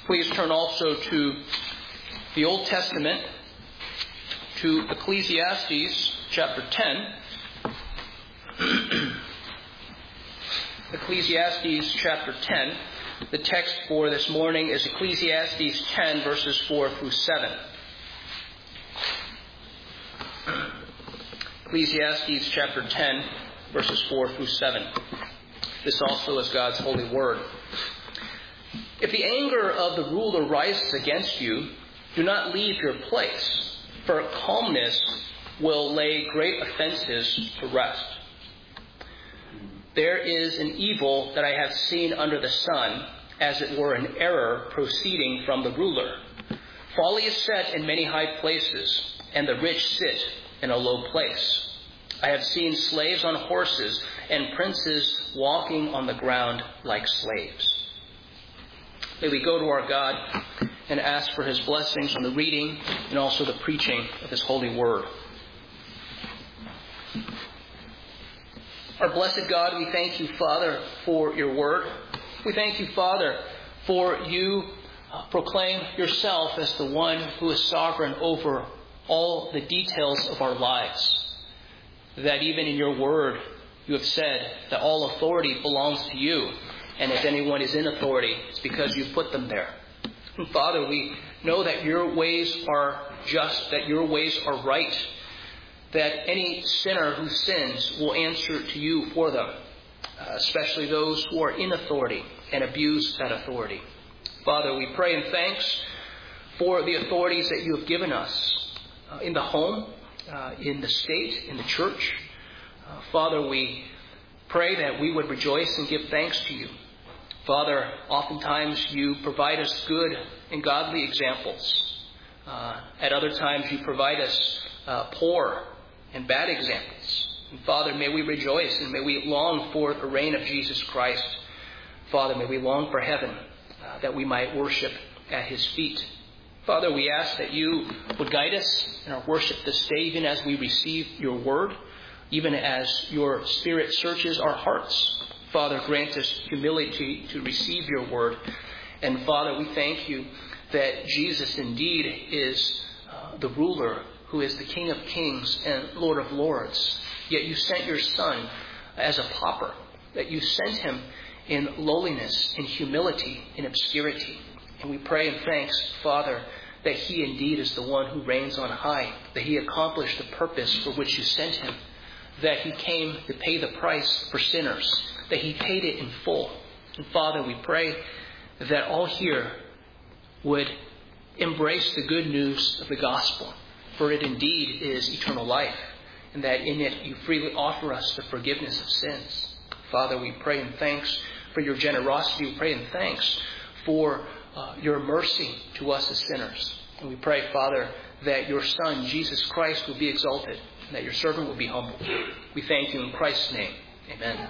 Please turn also to the Old Testament, to Ecclesiastes chapter 10. Ecclesiastes chapter 10. The text for this morning is Ecclesiastes 10, verses 4 through 7. Ecclesiastes chapter 10, verses 4 through 7. This also is God's holy word. If the anger of the ruler rises against you, do not leave your place, for calmness will lay great offenses to rest. There is an evil that I have seen under the sun, as it were an error proceeding from the ruler. Folly is set in many high places, and the rich sit in a low place. I have seen slaves on horses, and princes walking on the ground like slaves. May we go to our God and ask for His blessings on the reading and also the preaching of His holy word. Our blessed God, we thank you, Father, for your word. We thank you, Father, for you proclaim yourself as the one who is sovereign over all the details of our lives. That even in your word, you have said that all authority belongs to you. And if anyone is in authority, it's because you've put them there. And Father, we know that your ways are just, that your ways are right, that any sinner who sins will answer to you for them, especially those who are in authority and abuse that authority. Father, we pray in thanks for the authorities that you have given us in the home, in the state, in the church. Father, we pray that we would rejoice and give thanks to you. Father, oftentimes you provide us good and godly examples. At other times you provide us poor and bad examples. And Father, may we rejoice and may we long for the reign of Jesus Christ. Father, may we long for heaven that we might worship at His feet. Father, we ask that you would guide us in our worship this day, even as we receive your word, even as your Spirit searches our hearts. Father, grant us humility to receive your word. And Father, we thank you that Jesus indeed is the ruler who is the King of kings and Lord of lords. Yet you sent your Son as a pauper, that you sent him in lowliness, in humility, in obscurity. And we pray in thanks, Father, that he indeed is the one who reigns on high, that he accomplished the purpose for which you sent him, that he came to pay the price for sinners, that he paid it in full. And Father, we pray that all here would embrace the good news of the gospel, for it indeed is eternal life, and that in it you freely offer us the forgiveness of sins. Father, we pray in thanks for your generosity. We pray in thanks for your mercy to us as sinners. And we pray, Father, that your Son, Jesus Christ, will be exalted, and that your servant will be humbled. We thank you in Christ's name. Amen.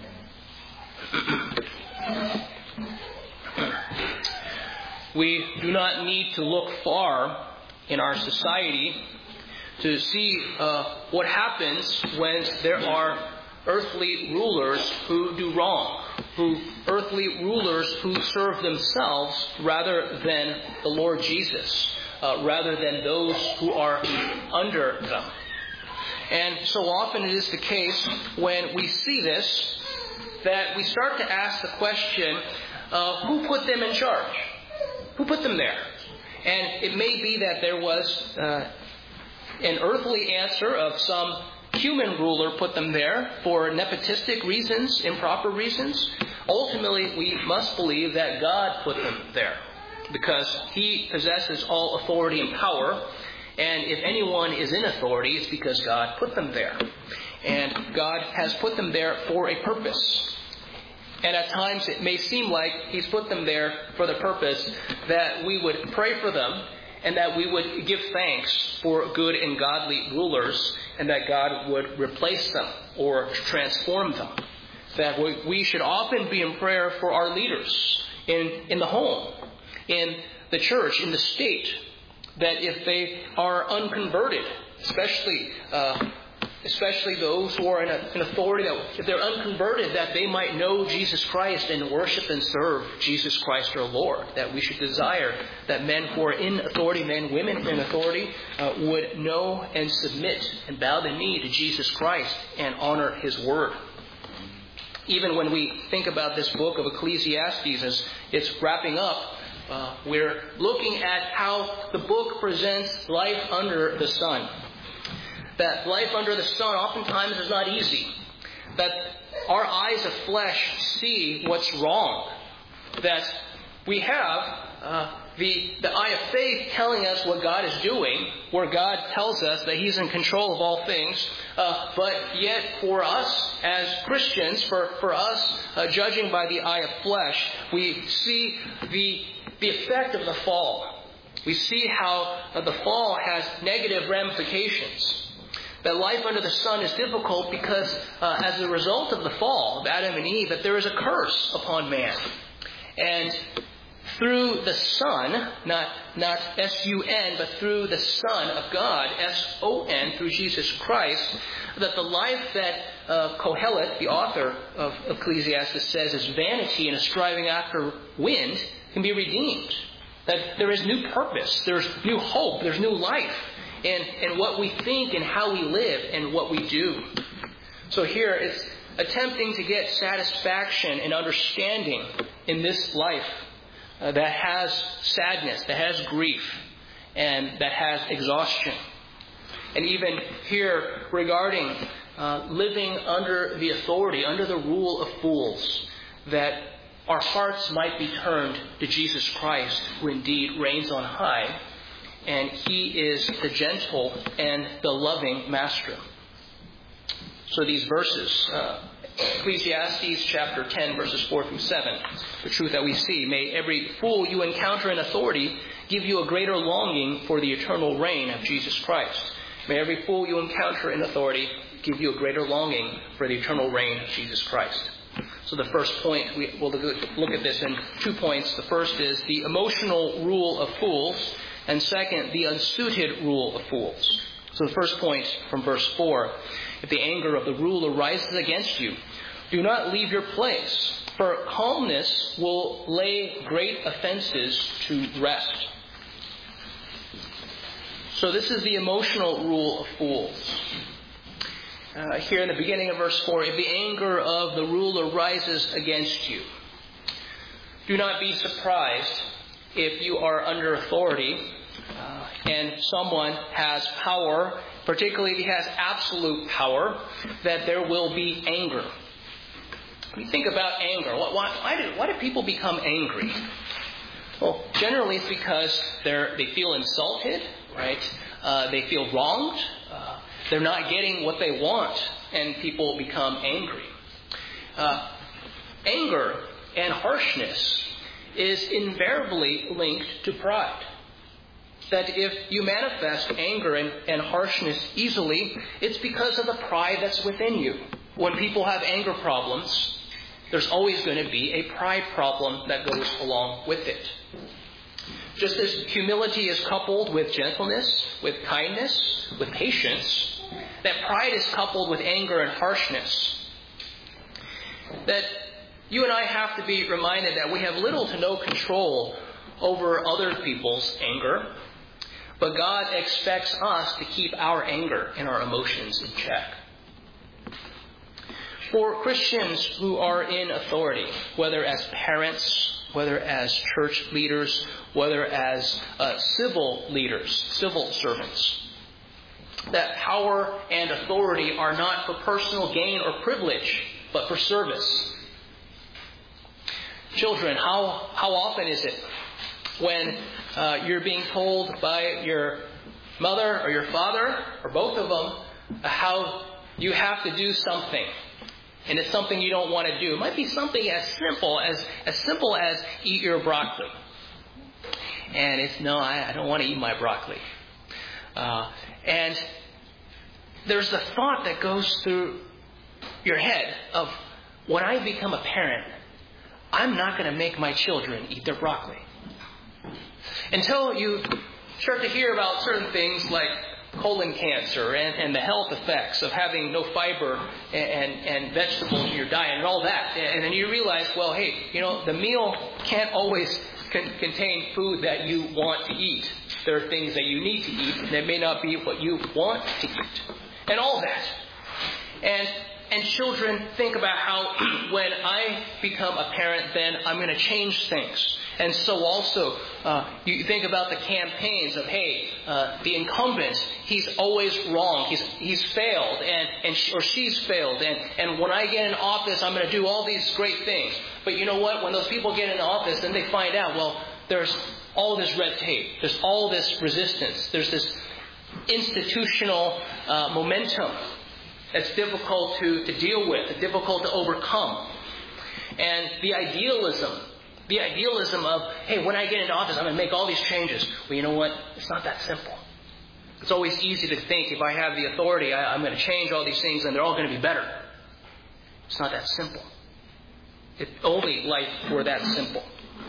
We do not need to look far in our society to see what happens when there are earthly rulers who do wrong, earthly rulers who serve themselves rather than the Lord Jesus, rather than those who are under them. And so often it is the case when we see this that we start to ask the question, who put them in charge? Who put them there? And it may be that there was an earthly answer of some human ruler put them there for nepotistic reasons, improper reasons. Ultimately, we must believe that God put them there because He possesses all authority and power. And if anyone is in authority, it's because God put them there. And God has put them there for a purpose. And at times it may seem like He's put them there for the purpose that we would pray for them and that we would give thanks for good and godly rulers and that God would replace them or transform them. That we should often be in prayer for our leaders in the home, in the church, in the state, that if they are unconverted, especially especially those who are in authority, that if they're unconverted, that they might know Jesus Christ and worship and serve Jesus Christ our Lord. That we should desire that men who are in authority, men, women in authority, would know and submit and bow the knee to Jesus Christ and honor His Word. Even when we think about this book of Ecclesiastes as it's wrapping up, we're looking at how the book presents life under the sun. That life under the sun oftentimes is not easy. That our eyes of flesh see what's wrong. That we have the eye of faith telling us what God is doing, where God tells us that He's in control of all things. But yet for us as Christians, for us judging by the eye of flesh, we see the effect of the fall. We see how the fall has negative ramifications. That life under the sun is difficult because as a result of the fall of Adam and Eve, that there is a curse upon man. And through the Son, not S-U-N, but through the Son of God, S-O-N, through Jesus Christ, that the life that Kohelet, the author of Ecclesiastes, says is vanity and a striving after wind, can be redeemed. That there is new purpose, there's new hope, there's new life in what we think and how we live and what we do. So here it's attempting to get satisfaction and understanding in this life that has sadness, that has grief, and that has exhaustion. And even here regarding living under the authority, under the rule of fools, that our hearts might be turned to Jesus Christ, who indeed reigns on high, and He is the gentle and the loving Master. So these verses, Ecclesiastes chapter 10, verses 4 through 7, the truth that we see. May every fool you encounter in authority give you a greater longing for the eternal reign of Jesus Christ. May every fool you encounter in authority give you a greater longing for the eternal reign of Jesus Christ. So the first point, we'll look at this in 2 points. The first is the emotional rule of fools, and second, the unsuited rule of fools. So the first point from verse 4, if the anger of the ruler rises against you, do not leave your place, for calmness will lay great offenses to rest. So this is the emotional rule of fools. Here in the beginning of verse 4, if the anger of the ruler rises against you, do not be surprised if you are under authority and someone has power, particularly if he has absolute power, that there will be anger. When you think about anger, why do people become angry? Well, generally it's because they feel insulted, right? They feel wronged. They're not getting what they want, and people become angry. Anger and harshness is invariably linked to pride. That if you manifest anger and harshness easily, it's because of the pride that's within you. When people have anger problems, there's always going to be a pride problem that goes along with it. Just as humility is coupled with gentleness, with kindness, with patience, that pride is coupled with anger and harshness. That you and I have to be reminded that we have little to no control over other people's anger, but God expects us to keep our anger and our emotions in check. For Christians who are in authority, whether as parents, whether as church leaders, whether as civil leaders, civil servants, that power and authority are not for personal gain or privilege, but for service. Children, how often is it when you're being told by your mother or your father, or both of them, how you have to do something, and it's something you don't want to do? It might be something as simple as eat your broccoli. And it's, no, I don't want to eat my broccoli. And there's the thought that goes through your head of, when I become a parent, I'm not going to make my children eat their broccoli. Until you start to hear about certain things like colon cancer and the health effects of having no fiber and vegetables in your diet and all that. And then you realize, well, hey, the meal can't always contain food that you want to eat. There are things that you need to eat that may not be what you want to eat. And all that. And children think about how when I become a parent, then I'm going to change things. And so also, you think about the campaigns of, hey, the incumbent, he's always wrong. He's failed, or she's failed. And when I get in office, I'm going to do all these great things. But you know what? When those people get in office, then they find out, well, there's all this red tape. There's all this resistance. There's this institutional momentum that's difficult to deal with, difficult to overcome. And the idealism of, hey, when I get into office, I'm going to make all these changes. Well, you know what? It's not that simple. It's always easy to think if I have the authority, I'm going to change all these things and they're all going to be better. It's not that simple. If only life were that simple.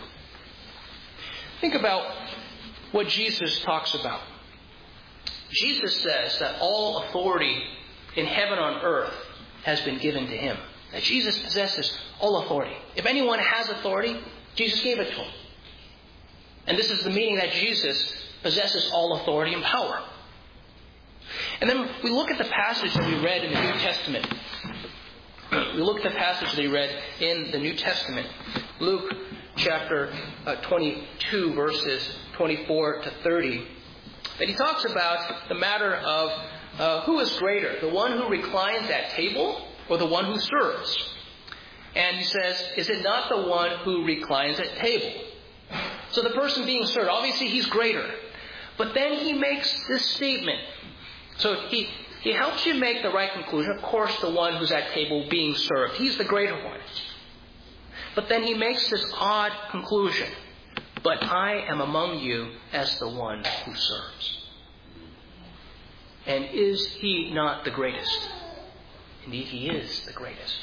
Think about what Jesus talks about. Jesus says that all authority in heaven on earth has been given to him. That Jesus possesses all authority. If anyone has authority, Jesus gave it to him. And this is the meaning that Jesus possesses all authority and power. And then we look at the passage that we read in the New Testament. We look at the passage that we read in the New Testament. Luke chapter 22, verses 24 to 30. That he talks about the matter of who is greater, the one who reclines at table or the one who serves? And he says, is it not the one who reclines at table? So the person being served, obviously he's greater. But then he makes this statement. So he helps you make the right conclusion. Of course, the one who's at table being served, he's the greater one. But then he makes this odd conclusion. But I am among you as the one who serves. And is he not the greatest? Indeed, he is the greatest.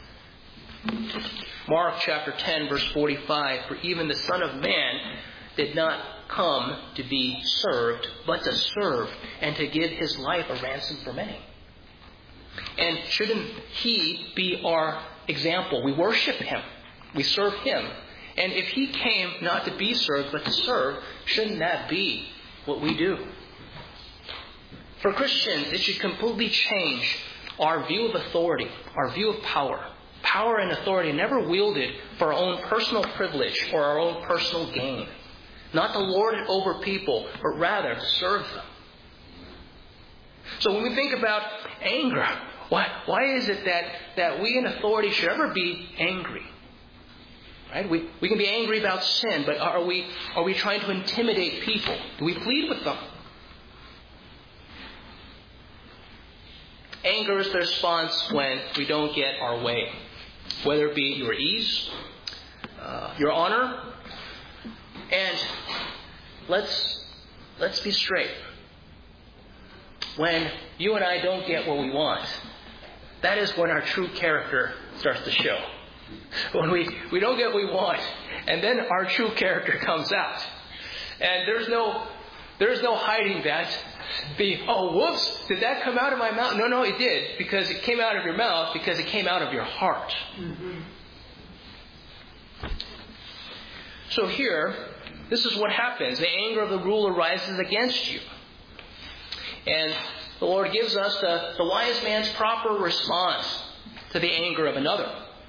Mark chapter 10, verse 45, for even the Son of Man did not come to be served, but to serve and to give his life a ransom for many. And shouldn't he be our example? We worship him. We serve him. And if he came not to be served, but to serve, shouldn't that be what we do? For Christians, it should completely change our view of authority, our view of power. Power and authority never wielded for our own personal privilege or our own personal gain. Not to lord it over people, but rather to serve them. So when we think about anger, why is it that we in authority should ever be angry? Right? We can be angry about sin, but are we trying to intimidate people? Do we plead with them? Anger is the response when we don't get our way. Whether it be your ease, your honor. And let's be straight. When you and I don't get what we want, that is when our true character starts to show. When we don't get what we want, and then our true character comes out. And there's no hiding that. Whoops, did that come out of my mouth? No, it did. Because it came out of your mouth, because it came out of your heart. Mm-hmm. So here, this is what happens. The anger of the ruler rises against you. And the Lord gives us the wise man's proper response to the anger of another.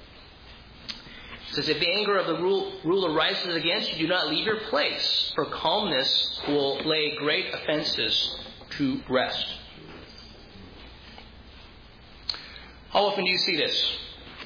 It says, if the anger of the ruler rises against you, do not leave your place, for calmness will lay great offenses to rest. How often do you see this?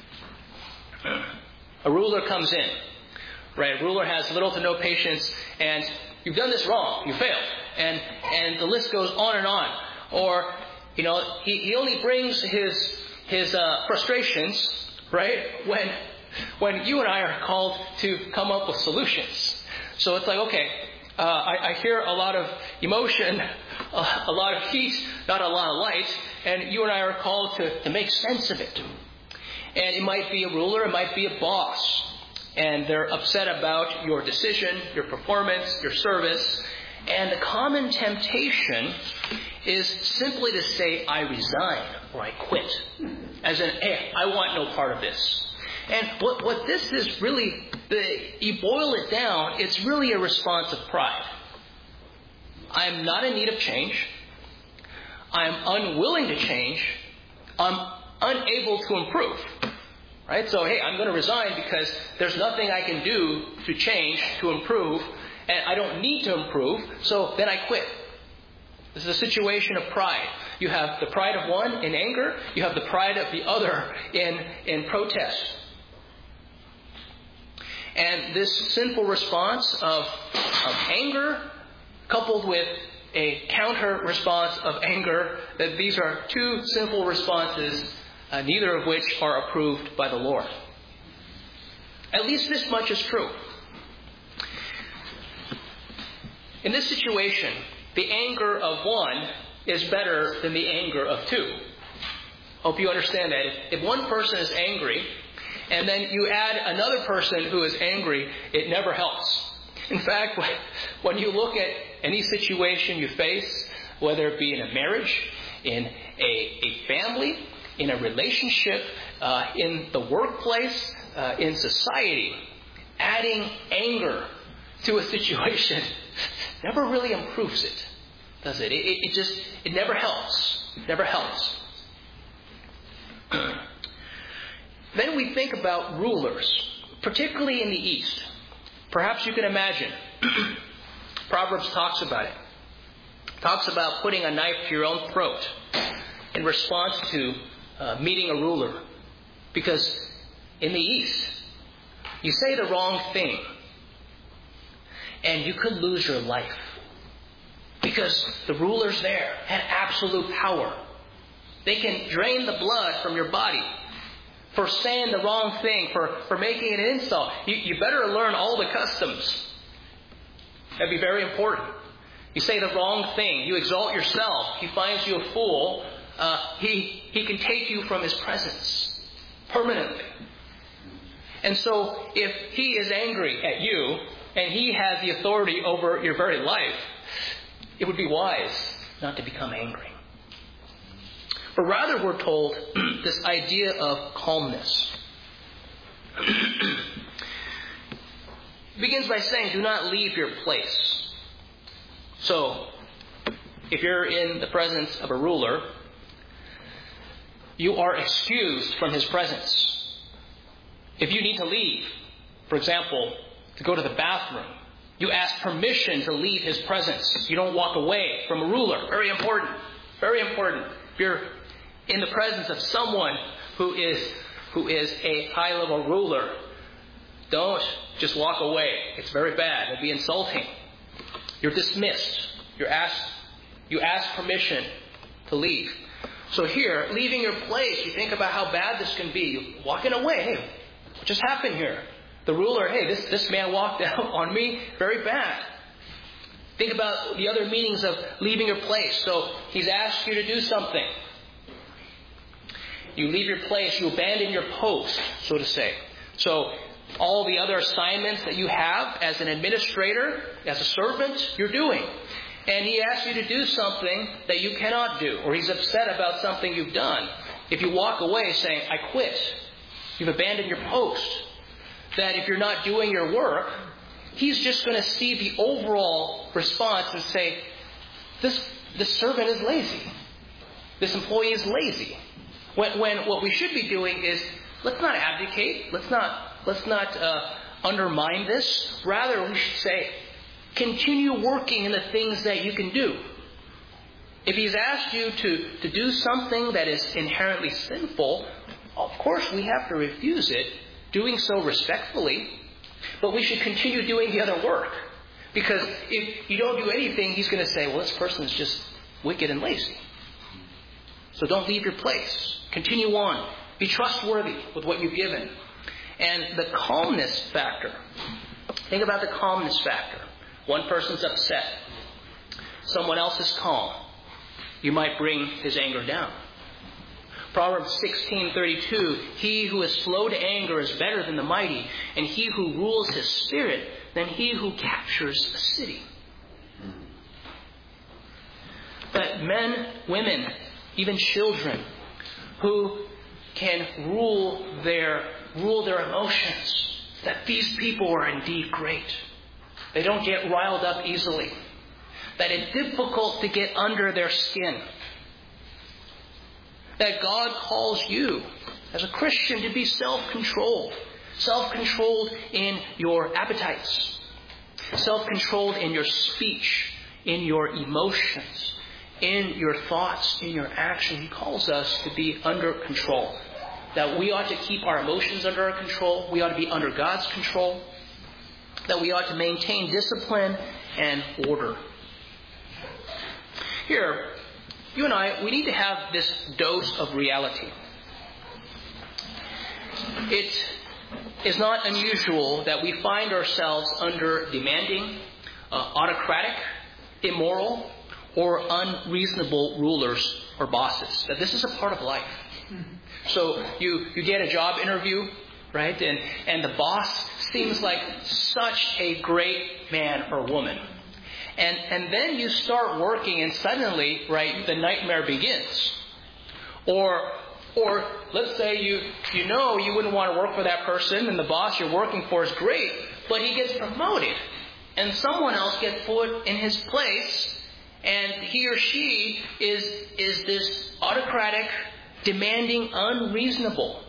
A ruler comes in. Right? A ruler has little to no patience, and you've done this wrong. You failed. And the list goes on and on. Or, he only brings his frustrations, right, when you and I are called to come up with solutions. So it's like, okay, I hear a lot of emotion, a lot of heat, not a lot of light, and you and I are called to make sense of it. And it might be a ruler, it might be a boss, and they're upset about your decision, your performance, your service, And the common temptation is simply to say, I resign or I quit. As in, hey, I want no part of this. And what this is really, you boil it down, it's really a response of pride. I'm not in need of change. I'm unwilling to change. I'm unable to improve. Right? So, hey, I'm going to resign because there's nothing I can do to change, to improve, and I don't need to improve, so then I quit. This is a situation of pride. You have the pride of one in anger. You have the pride of the other in protest. And this sinful response of anger, coupled with a counter response of anger, that these are two sinful responses, neither of which are approved by the Lord. At least this much is true. In this situation, the anger of one is better than the anger of two. Hope you understand that. If one person is angry, and then you add another person who is angry, it never helps. In fact, when you look at any situation you face, whether it be in a marriage, in a family, in a relationship, in the workplace, in society, adding anger to a situation never really improves it, does it? It never helps. Never helps. Then we think about rulers, particularly in the East. Perhaps you can imagine. Proverbs talks about it. Talks about putting a knife to your own throat in response to meeting a ruler. Because in the East, you say the wrong thing and you could lose your life. Because the rulers there had absolute power. They can drain the blood from your body for saying the wrong thing, for making it an insult. You better learn all the customs. That'd be very important. You say the wrong thing. You exalt yourself. He finds you a fool. He can take you from his presence permanently. And so if he is angry at you and he has the authority over your very life, it would be wise not to become angry. But rather we're told this idea of calmness. It begins by saying, do not leave your place. So, if you're in the presence of a ruler, you are excused from his presence. If you need to leave, for example, to go to the bathroom, you ask permission to leave his presence. You don't walk away from a ruler. Very important. Very important. If you're in the presence of someone who is a high-level ruler, don't just walk away. It's very bad. It'll be insulting. You're dismissed. You ask permission to leave. So here, leaving your place, you think about how bad this can be. You're walking away. Hey, what just happened here? The ruler, hey, this man walked out on me. Very bad. Think about the other meanings of leaving your place. So he's asked you to do something. You leave your place. You abandon your post, so to say. So all the other assignments that you have as an administrator, as a servant, you're doing. And he asks you to do something that you cannot do, or he's upset about something you've done. If you walk away saying, I quit, you've abandoned your post. That if you're not doing your work, he's just going to see the overall response and say, this servant is lazy. This employee is lazy. When what we should be doing is, let's not abdicate. Let's not undermine this. Rather, we should say, continue working in the things that you can do. If he's asked you to do something that is inherently sinful, of course we have to refuse it, doing so respectfully, but we should continue doing the other work. Because if you don't do anything, he's going to say, well, this person is just wicked and lazy. So don't leave your place. Continue on. Be trustworthy with what you've given. And the calmness factor. Think about the calmness factor. One person's upset. Someone else is calm. You might bring his anger down. Proverbs 16:32, he who is slow to anger is better than the mighty, and he who rules his spirit than he who captures a city. that men, women, even children who can rule their emotions, that these people are indeed great. They don't get riled up easily. That it's difficult to get under their skin. That God calls you as a Christian to be self-controlled. Self-controlled in your appetites. Self-controlled in your speech, in your emotions, in your thoughts, in your action. He calls us to be under control. That we ought to keep our emotions under our control. We ought to be under God's control. That we ought to maintain discipline and order. Here, you and I, we need to have this dose of reality. It is not unusual that we find ourselves under demanding, autocratic, immoral, or unreasonable rulers or bosses. That this is a part of life. So you get a job interview, right? And the boss seems like such a great man or woman. And then you start working and suddenly, right, the nightmare begins. Or let's say you wouldn't want to work for that person and the boss you're working for is great, but he gets promoted and someone else gets put in his place and he or she is this autocratic, demanding, unreasonable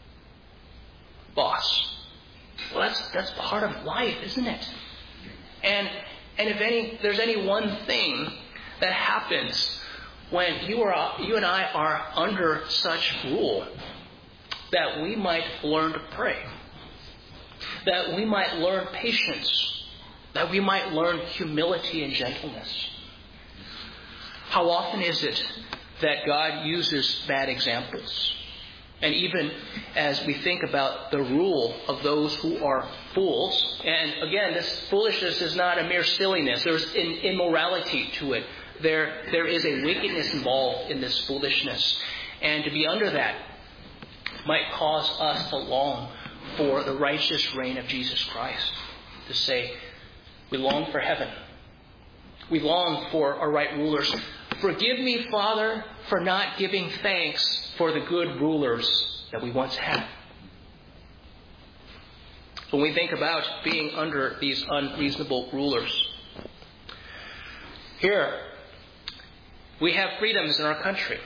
boss. Well, that's part of life, isn't it? And if there's any one thing that happens when you and I are under such rule, that we might learn to pray, that we might learn patience, that we might learn humility and gentleness. How often is it that God uses bad examples? And even as we think about the rule of those who are fools, and again, this foolishness is not a mere silliness. There's an immorality to it. There is a wickedness involved in this foolishness. And to be under that might cause us to long for the righteous reign of Jesus Christ. To say, we long for heaven. We long for our right rulers. Forgive me, Father, for not giving thanks for the good rulers that we once had. When we think about being under these unreasonable rulers, here we have freedoms in our country.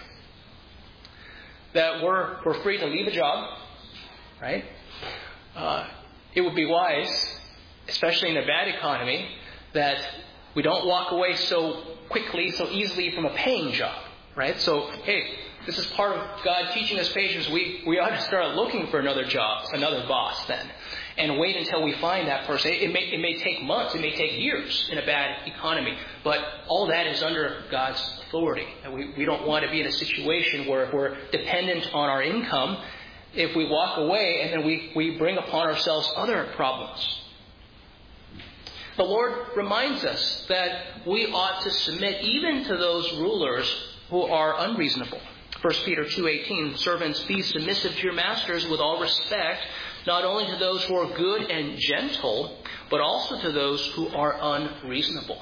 That we're free to leave a job, right? It would be wise, especially in a bad economy, that we don't walk away so quickly, so easily from a paying job, right? So, hey, this is part of God teaching us patience. We ought to start looking for another job, another boss then, and wait until we find that person. It may take months, it may take years in a bad economy, but all that is under God's authority. And we don't want to be in a situation where we're dependent on our income. If we walk away and then we bring upon ourselves other problems. The Lord reminds us that we ought to submit even to those rulers who are unreasonable. 1 Peter 2:18, servants, be submissive to your masters with all respect, not only to those who are good and gentle, but also to those who are unreasonable.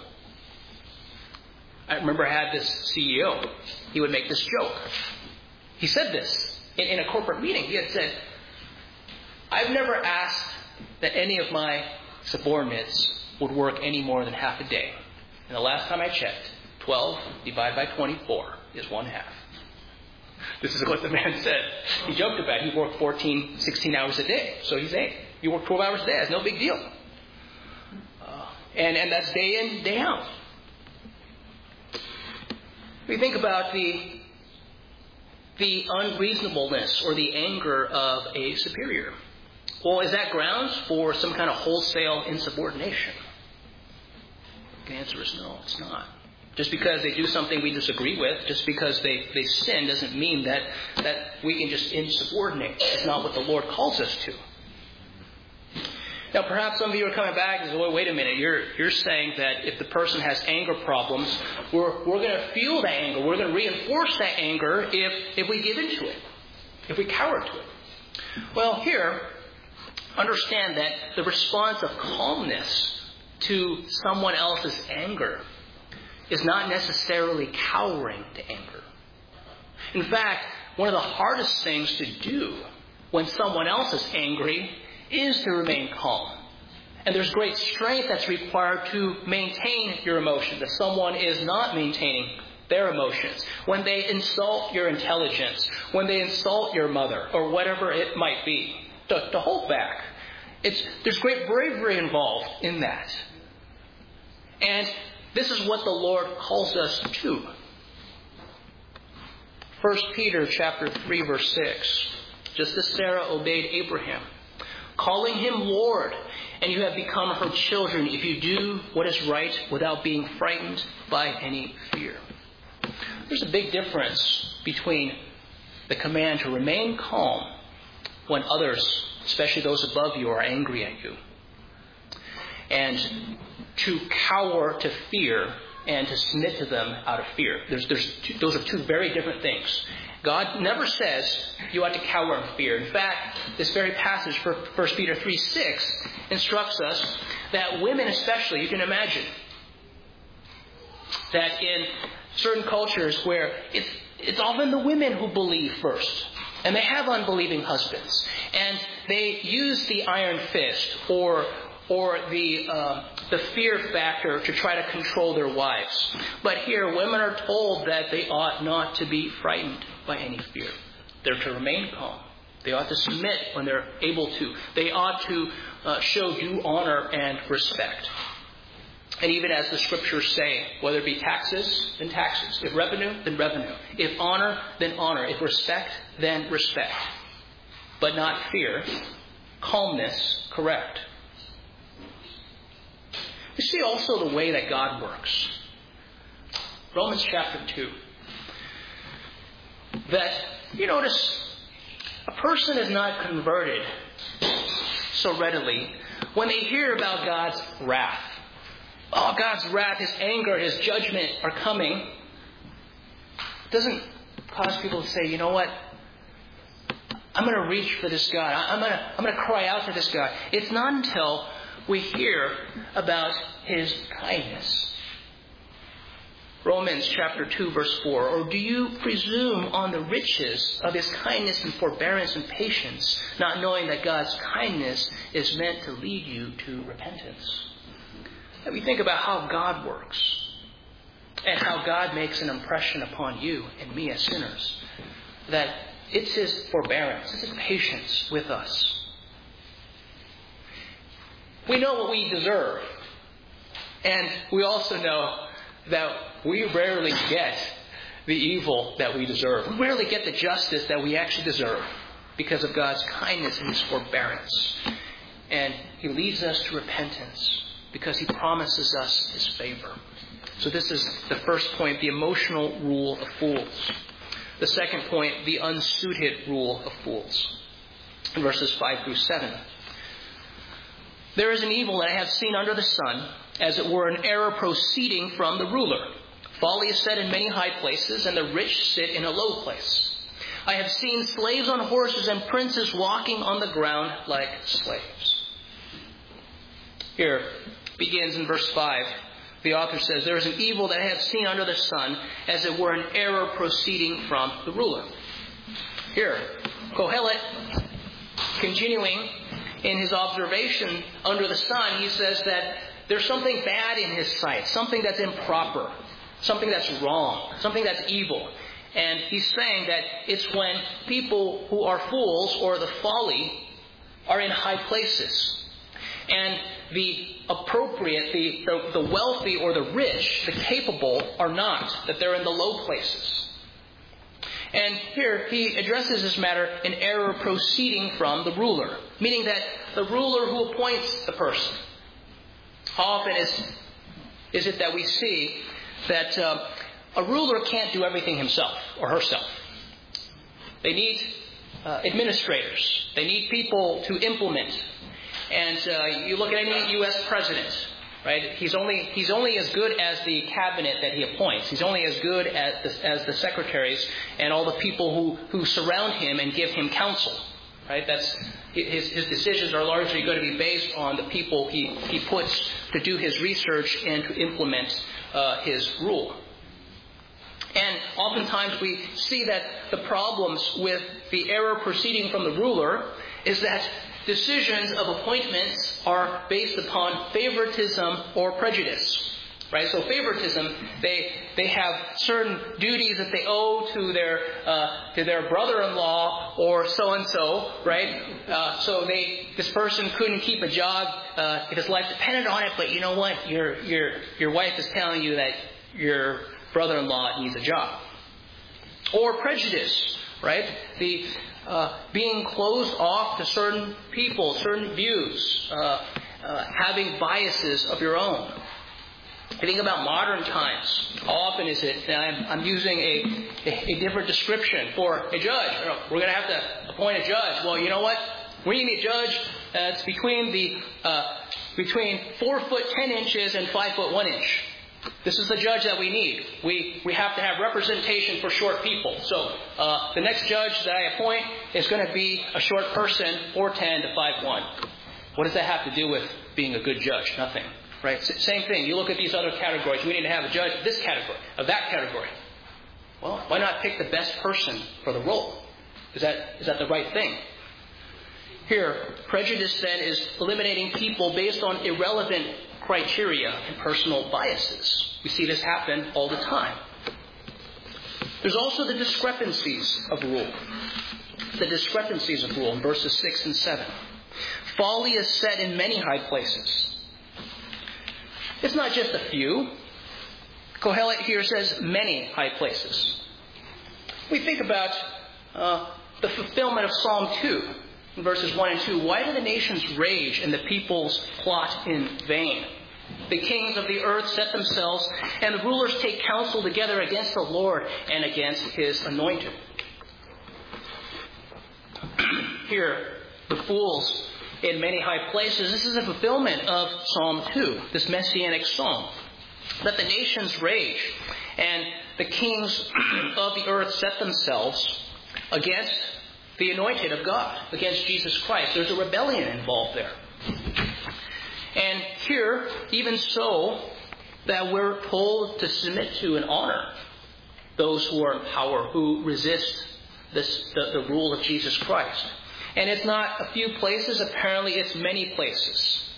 I remember I had this CEO. He would make this joke. He said this in a corporate meeting. He had said, I've never asked that any of my subordinates would work any more than half a day. And the last time I checked, 12 divided by 24 is 1/2. This is what the man said. He joked about it. He worked 14, 16 hours a day. So he's saying, you work 12 hours a day. That's no big deal. And that's day in, day out. We think about the unreasonableness or the anger of a superior. Well, is that grounds for some kind of wholesale insubordination? The answer is no, it's not. Just because they do something we disagree with, just because they sin, doesn't mean that we can just insubordinate. It's not what the Lord calls us to. Now, perhaps some of you are coming back and say, well, wait a minute, you're saying that if the person has anger problems, we're going to feel that anger. We're going to reinforce that anger if we give into it, if we cower to it. Well, here, understand that the response of calmness to someone else's anger is not necessarily cowering to anger. In fact, one of the hardest things to do when someone else is angry is to remain calm. And there's great strength that's required to maintain your emotions, if someone is not maintaining their emotions. When they insult your intelligence, when they insult your mother, or whatever it might be, to hold back. There's great bravery involved in that. And this is what the Lord calls us to. 1 Peter chapter 3, verse 6. Just as Sarah obeyed Abraham, calling him Lord, and you have become her children if you do what is right without being frightened by any fear. There's a big difference between the command to remain calm when others, especially those above you, are angry at you, and to cower to fear and to submit to them out of fear. Those are two very different things. God never says you ought to cower in fear. In fact, this very passage, 1 Peter 3:6, instructs us that women especially, you can imagine, that in certain cultures where it's often the women who believe first, and they have unbelieving husbands, and they use the iron fist or the fear factor to try to control their wives. But here, women are told that they ought not to be frightened by any fear. They're to remain calm. They ought to submit when they're able to. They ought to show due honor and respect. And even as the scriptures say, whether it be taxes, then taxes. If revenue, then revenue. If honor, then honor. If respect, then respect. But not fear. Calmness, correct. You see also the way that God works. Romans chapter 2. That, you notice, a person is not converted so readily when they hear about God's wrath. Oh, God's wrath, His anger, His judgment are coming. It doesn't cause people to say, you know what? I'm going to reach for this God. I'm going to cry out to this God. It's not until we hear about His kindness. Romans chapter 2, verse 4. Or do you presume on the riches of His kindness and forbearance and patience, not knowing that God's kindness is meant to lead you to repentance? And we think about how God works and how God makes an impression upon you and me as sinners. That it's His forbearance, it's His patience with us. We know what we deserve. And we also know that we rarely get the evil that we deserve. We rarely get the justice that we actually deserve because of God's kindness and His forbearance. And He leads us to repentance because He promises us His favor. So this is the first point, the emotional rule of fools. The second point, the unsuited rule of fools. In verses 5 through 7. There is an evil that I have seen under the sun, as it were an error proceeding from the ruler. Folly is set in many high places, and the rich sit in a low place. I have seen slaves on horses and princes walking on the ground like slaves. Here begins in verse 5. The author says, there is an evil that I have seen under the sun, as it were an error proceeding from the ruler. Here, Kohelet, continuing in his observation under the sun, he says that there's something bad in his sight, something that's improper, something that's wrong, something that's evil. And he's saying that it's when people who are fools or the folly are in high places. And the appropriate, the wealthy or the rich, the capable are not, that they're in the low places. And here he addresses this matter, an error proceeding from the ruler, meaning that the ruler who appoints the person. How often is it that we see that a ruler can't do everything himself or herself? They need administrators. They need people to implement. And you look at any U.S. president, right? He's only as good as the cabinet that he appoints. He's only as good as the secretaries and all the people who surround him and give him counsel, right? his decisions are largely going to be based on the people he puts to do his research and to implement his rule. And oftentimes we see that the problems with the error proceeding from the ruler is that decisions of appointments are based upon favoritism or prejudice. Right? So favoritism, they have certain duties that they owe to their brother-in-law or so-and-so, right? So this person couldn't keep a job if his life depended on it, but you know what? Your wife is telling you that your brother-in-law needs a job. Or prejudice, right? The being closed off to certain people, certain views, having biases of your own. I think about modern times. How often is it that I'm using a different description for a judge? We're going to have to appoint a judge. Well, you know what? We need a judge that's between 4 foot 10 inches and 5 foot 1 inch. This is the judge that we need. We have to have representation for short people. So the next judge that I appoint is going to be a short person, 4'10" to 5'1". What does that have to do with being a good judge? Nothing. Right? Same thing. You look at these other categories. We need to have a judge of this category, of that category. Well, why not pick the best person for the role? Is that the right thing? Here, prejudice then is eliminating people based on irrelevant criteria and personal biases. We see this happen all the time. There's also the discrepancies of rule. The discrepancies of rule in verses 6 and 7. Folly is set in many high places. It's not just a few. Kohelet here says many high places. We think about the fulfillment of Psalm 2, in verses 1 and 2. Why do the nations rage and the peoples plot in vain? The kings of the earth set themselves, and the rulers take counsel together against the Lord and against His anointed. Here, the fools in many high places. This is a fulfillment of Psalm 2, this messianic psalm. That the nations rage and the kings of the earth set themselves against the anointed of God, against Jesus Christ. There's a rebellion involved there. And here, even so, that we're told to submit to and honor those who are in power, who resist the rule of Jesus Christ. And it's not a few places. Apparently, it's many places.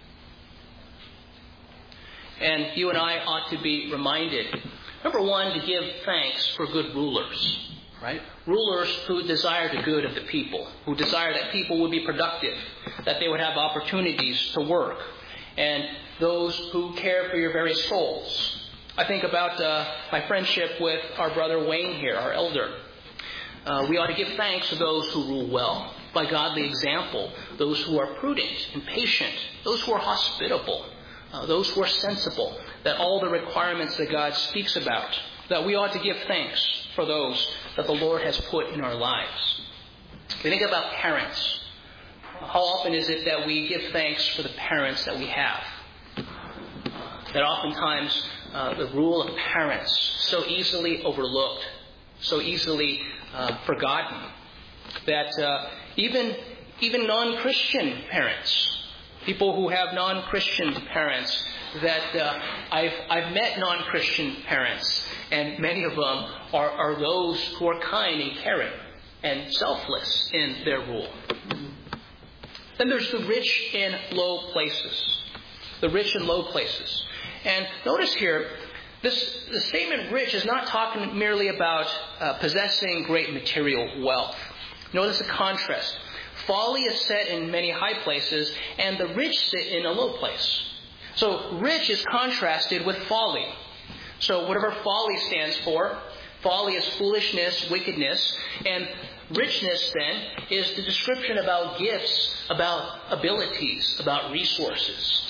And you and I ought to be reminded, number one, to give thanks for good rulers. Right? Rulers who desire the good of the people, who desire that people would be productive, that they would have opportunities to work, and those who care for your very souls. I think about my friendship with our brother Wayne here, our elder. We ought to give thanks to those who rule well, by godly example, those who are prudent and patient, those who are hospitable, those who are sensible, that all the requirements that God speaks about, that we ought to give thanks for those that the Lord has put in our lives. We think about parents. How often is it that we give thanks for the parents that we have? That oftentimes the rule of parents so easily overlooked, so easily forgotten, that even non-Christian parents, people who have non-Christian parents, that I've met non-Christian parents, and many of them are those who are kind and caring and selfless in their rule. Then there's the rich in low places. The rich in low places. And notice here, the statement rich is not talking merely about possessing great material wealth. Notice the contrast. Folly is set in many high places, and the rich sit in a low place. So rich is contrasted with folly. So whatever folly stands for, folly is foolishness, wickedness, and richness then is the description about gifts, about abilities, about resources.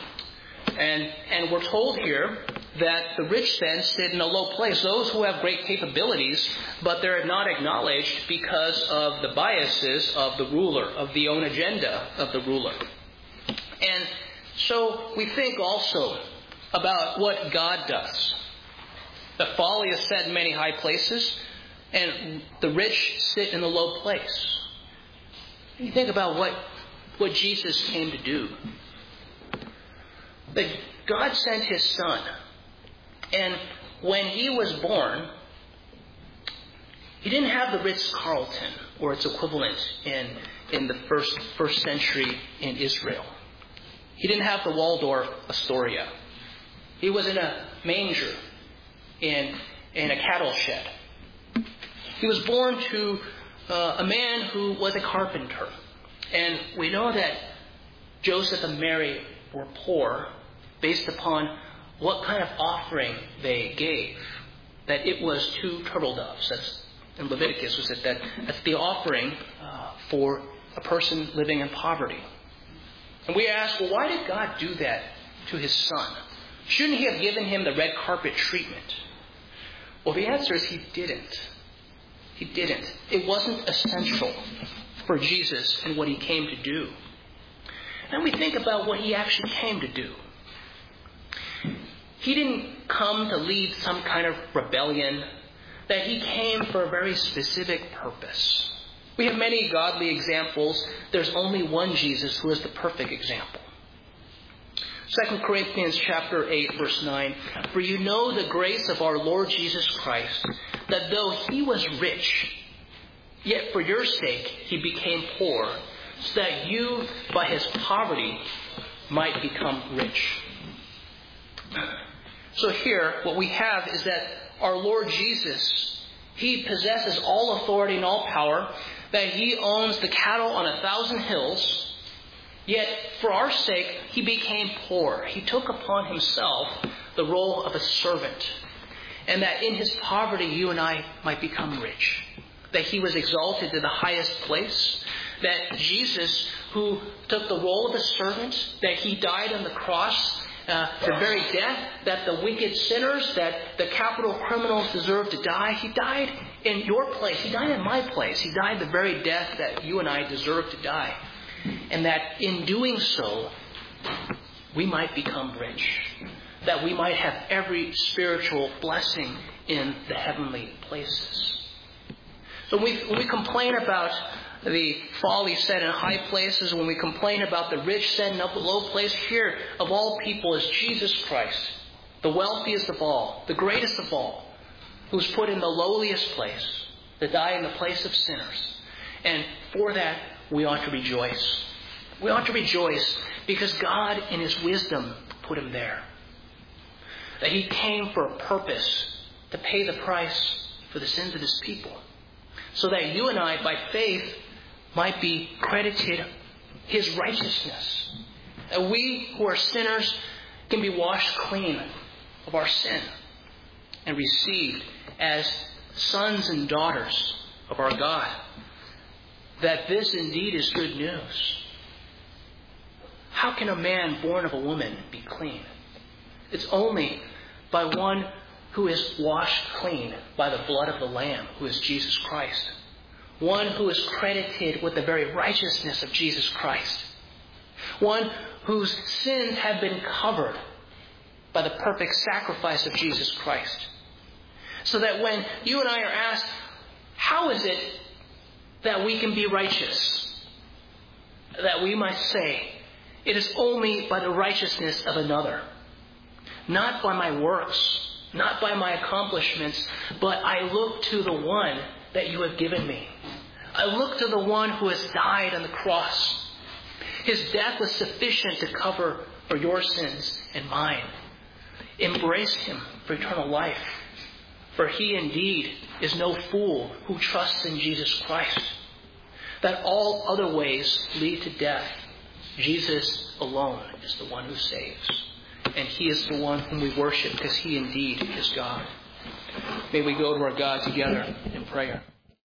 And we're told here that the rich then sit in a low place. Those who have great capabilities, but they're not acknowledged because of the biases of the ruler, of the own agenda of the ruler. And so we think also about what God does. The folly is set in many high places, and the rich sit in a low place. You think about what Jesus came to do. That God sent His Son. And when He was born, He didn't have the Ritz-Carlton or its equivalent in the first century in Israel. He didn't have the Waldorf Astoria. He was in a manger in a cattle shed. He was born to a man who was a carpenter. And we know that Joseph and Mary were poor based upon what kind of offering they gave. That it was 2 turtle doves. That's in Leviticus, was it that's the offering for a person living in poverty. And we ask, well, why did God do that to His Son? Shouldn't He have given Him the red carpet treatment? Well, the answer is He didn't. He didn't. It wasn't essential for Jesus and what He came to do. And we think about what He actually came to do. He didn't come to lead some kind of rebellion. That He came for a very specific purpose. We have many godly examples. There's only one Jesus who is the perfect example. 2 Corinthians chapter 8, verse 9. For you know the grace of our Lord Jesus Christ, that though He was rich, yet for your sake He became poor, so that you by His poverty might become rich. So here, what we have is that our Lord Jesus, He possesses all authority and all power, that He owns the cattle on 1,000 hills, yet for our sake He became poor. He took upon Himself the role of a servant, and that in His poverty you and I might become rich. That He was exalted to the highest place, that Jesus, who took the role of a servant, that He died on the cross, the very death that the wicked sinners, that the capital criminals deserve to die. He died in your place. He died in my place. He died the very death that you and I deserve to die. And that in doing so, we might become rich. That we might have every spiritual blessing in the heavenly places. So when we complain about the folly set in high places, when we complain about the rich set in a low place, here of all people is Jesus Christ, the wealthiest of all, the greatest of all, who's put in the lowliest place to die in the place of sinners. And for that, we ought to rejoice. We ought to rejoice because God, in His wisdom, put Him there. That He came for a purpose, to pay the price for the sins of His people. So that you and I, by faith, might be credited His righteousness. That we who are sinners can be washed clean of our sin and received as sons and daughters of our God. That this indeed is good news. How can a man born of a woman be clean? It's only by one who is washed clean by the blood of the Lamb, who is Jesus Christ. One who is credited with the very righteousness of Jesus Christ. One whose sins have been covered by the perfect sacrifice of Jesus Christ. So that when you and I are asked, how is it that we can be righteous? That we might say, it is only by the righteousness of another. Not by my works, not by my accomplishments, but I look to the one that you have given me. I look to the one who has died on the cross. His death was sufficient to cover for your sins and mine. Embrace Him for eternal life. For He indeed is no fool who trusts in Jesus Christ. That all other ways lead to death. Jesus alone is the one who saves. And He is the one whom we worship because He indeed is God. May we go to our God together in prayer.